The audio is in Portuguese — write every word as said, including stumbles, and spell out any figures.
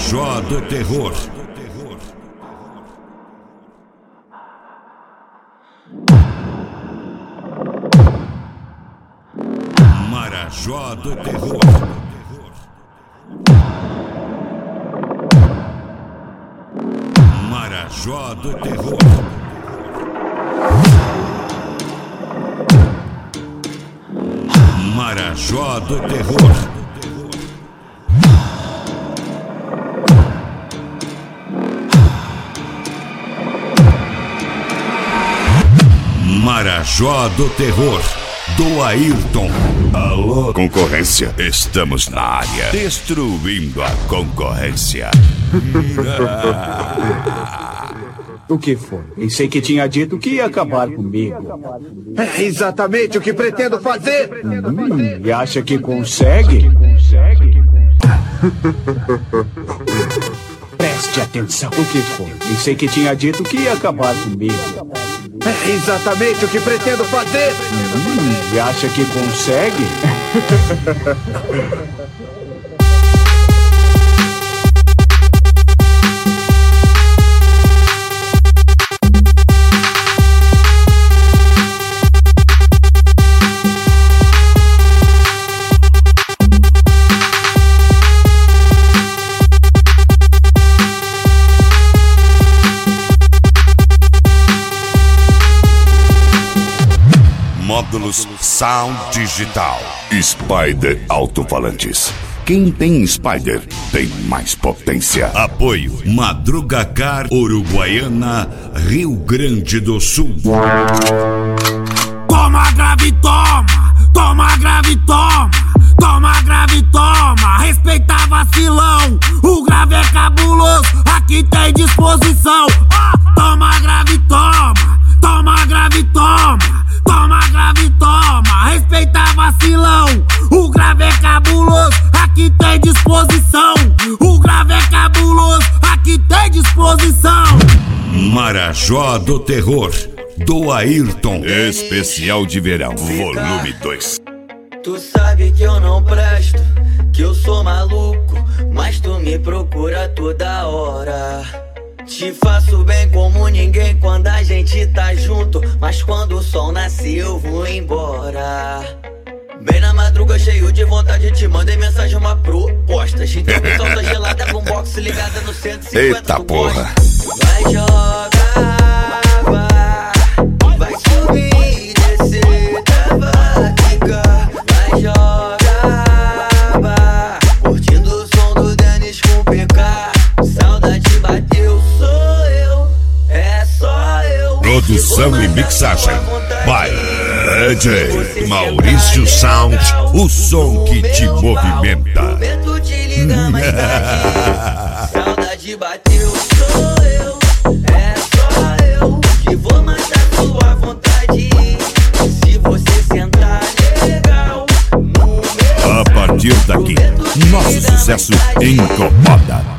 Marajó do Terror. Marajó do Terror. Marajó do Terror. Marajó do Terror. Marajó do Terror, do Ayrton. Alô, concorrência, estamos na área, destruindo a concorrência. O que foi? Pensei que tinha dito que ia acabar comigo. É exatamente o que pretendo fazer. Hum, e acha que consegue? Preste atenção. O que foi? Pensei que tinha dito que ia acabar comigo. É exatamente o que pretendo fazer. Hum, e acha que consegue? Módulos Sound Digital. Spider Alto-Falantes. Quem tem Spider tem mais potência. Apoio Madrugacar, Uruguaiana, Rio Grande do Sul. Toma grave, toma, toma grave, toma, toma grave, toma. Respeita vacilão, o grave é cabuloso, aqui tem disposição. Oh, toma grave, toma, toma grave, toma. Toma grave, toma, respeita vacilão. O grave é cabuloso, aqui tem disposição. O grave é cabuloso, aqui tem disposição. Marajó do Terror, do Ayrton. Especial de verão, volume dois. Tu sabe que eu não presto, que eu sou maluco, mas tu me procura toda hora. Te faço bem como ninguém quando a gente tá junto, mas quando o sol nasce eu vou embora. Bem na madruga, cheio de vontade, te mandei mensagem, uma proposta. Então solta gelada, boombox ligada no cento e cinquenta. Eita porra. Vai jogar, vai, vai subir e descer, vai ficar. Vai jogar, vai, curtindo o som do Dennis com P K. Saudade bateu, sou eu, é só eu. Produção e mixagem by D J Maurício Sound, o som que te movimenta. Prometo te ligar mais tarde. Saudade bateu, sou eu, é só eu que vou matar sua vontade. Se você sentar legal no meu, a partir daqui, nosso sucesso incomoda.